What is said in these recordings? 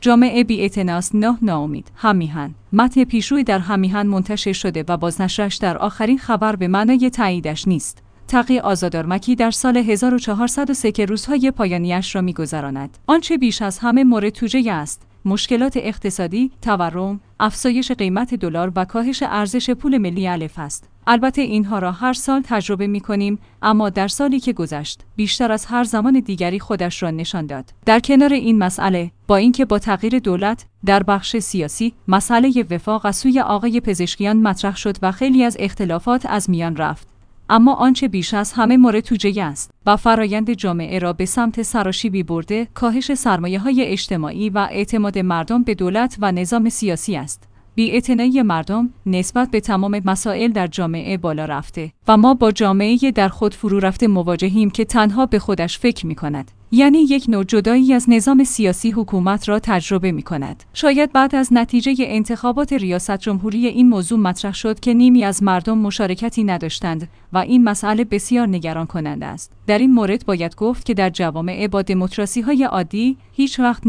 جامعه بی‌اعتناست، ناامید. هم‌میهن. متن پیشروی در هم‌میهن منتشر شده و بازنشرش در آخرین خبر به معنای تاییدش نیست. تقی آزادارمکی در سال 1403 که روزهای پایانیش را می‌گذراند. آنچه بیش از همه مورد توجیه است، مشکلات اقتصادی، تورم، افزایش قیمت دلار و کاهش ارزش پول ملی الف است. البته اینها را هر سال تجربه می‌کنیم، اما در سالی که گذشت، بیشتر از هر زمان دیگری خودش را نشان داد. در کنار این مسئله، با اینکه با تغییر دولت در بخش سیاسی، مسئله وفاق از سوی آقای پزشکیان مطرح شد و خیلی از اختلافات از میان رفت. اما آنچه بیش از همه مورد توجیه است و فرایند جامعه را به سمت سراشیبی برده، کاهش سرمایه‌های اجتماعی و اعتماد مردم به دولت و نظام سیاسی است. بی‌اعتنایی مردم نسبت به تمام مسائل در جامعه بالا رفته و ما با جامعه‌ای در خود فرو رفته مواجهیم که تنها به خودش فکر می‌کند. یعنی یک نوع جدایی از نظام سیاسی حکومت را تجربه می‌کند. شاید بعد از نتیجه انتخابات ریاست جمهوری این موضوع مطرح شد که نیمی از مردم مشارکتی نداشتند و این مسئله بسیار نگران کننده است. در این مورد باید گفت که در جوامع با دموکراسی‌های عادی هیچ وقت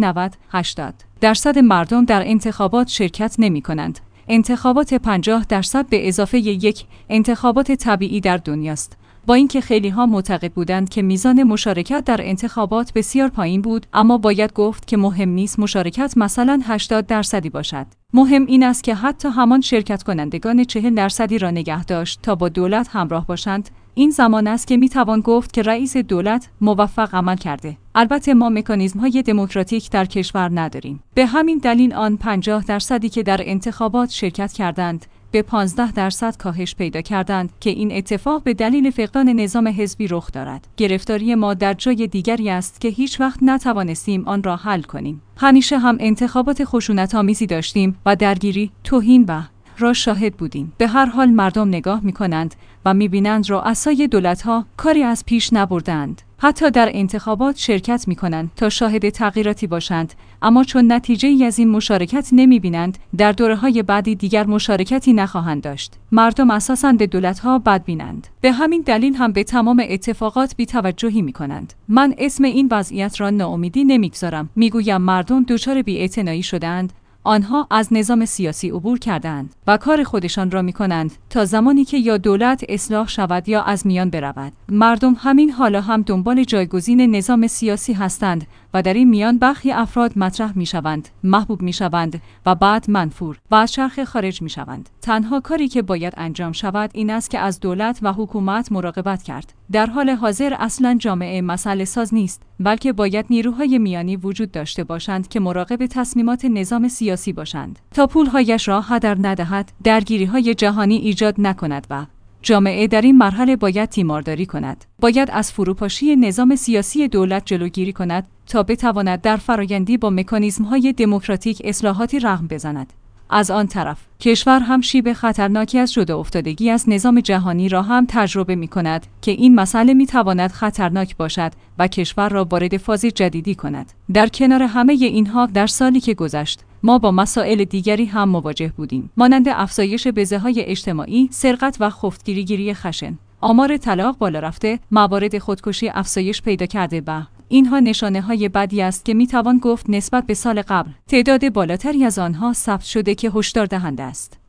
90-80% مردم در انتخابات شرکت نمی‌کنند. انتخابات 50% به اضافه یک انتخابات طبیعی در دنیاست. با اینکه خیلی‌ها معتقد بودند که میزان مشارکت در انتخابات بسیار پایین بود، اما باید گفت که مهم نیست مشارکت مثلا 80% باشد. مهم این است که حتی همان شرکت کنندگان 40% را نگه داشت تا با دولت همراه باشند. این زمان است که میتوان گفت که رئیس دولت موفق عمل کرده. البته ما مکانیزم‌های دموکراتیک در کشور نداریم. به همین دلیل آن 50% که در انتخابات شرکت کردند به 15% کاهش پیدا کردند که این اتفاق به دلیل فقدان نظام حزبی رخ دارد. گرفتاری ما در جای دیگری است که هیچ وقت نتوانستیم آن را حل کنیم. همیشه هم انتخابات خشونت‌آمیزی داشتیم و درگیری، توهین را شاهد بودیم. به هر حال مردم نگاه می‌کنند و می‌بینند رؤسای دولت‌ها کاری از پیش نبردند. حتی در انتخابات شرکت می‌کنند تا شاهد تغییراتی باشند، اما چون نتیجه‌ای از این مشارکت نمی‌بینند، در دوره‌های بعدی دیگر مشارکتی نخواهند داشت. مردم اساساً به دولت‌ها بدبینند. به همین دلیل هم به تمام اتفاقات بی‌توجهی می‌کنند. من اسم این وضعیت را ناامیدی نمی‌گذارم. می‌گویم مردم دچار بی‌اعتنایی شدند. آنها از نظام سیاسی عبور کردند و کار خودشان را می‌کنند تا زمانی که یا دولت اصلاح شود یا از میان برود. مردم همین حالا هم دنبال جایگزین نظام سیاسی هستند و در این میان برخی افراد مطرح می‌شوند، محبوب می‌شوند و بعد منفور و از چرخه خارج می‌شوند. تنها کاری که باید انجام شود این است که از دولت و حکومت مراقبت کرد. در حال حاضر اصلاً جامعه مسئله ساز نیست، بلکه باید نیروهای میانی وجود داشته باشند که مراقب تصمیمات نظام سیاسی باشند تا پولهایش را هدر ندهد، درگیری‌های جهانی ایجاد نکند و جامعه در این مرحله باید تیمارداری کند. باید از فروپاشی نظام سیاسی دولت جلوگیری کند تا بتواند در فرآیندی با مکانیزم‌های دموکراتیک اصلاحاتی رقم بزند. از آن طرف، کشور هم شیب خطرناکی از جدا افتادگی از نظام جهانی را هم تجربه می‌کند که این مسئله می‌تواند خطرناک باشد و کشور را وارد فاز جدیدی کند. در کنار همه اینها، در سالی که گذشت، ما با مسائل دیگری هم مواجه بودیم، مانند افزایش بزه‌های اجتماعی، سرقت و خفتگیری خشن. آمار طلاق بالا رفته، موارد خودکشی افزایش پیدا کرده و اینها نشانه‌های بدی است که میتوان گفت نسبت به سال قبل تعداد بالاتری از آنها ثبت شده که هشدار دهنده است.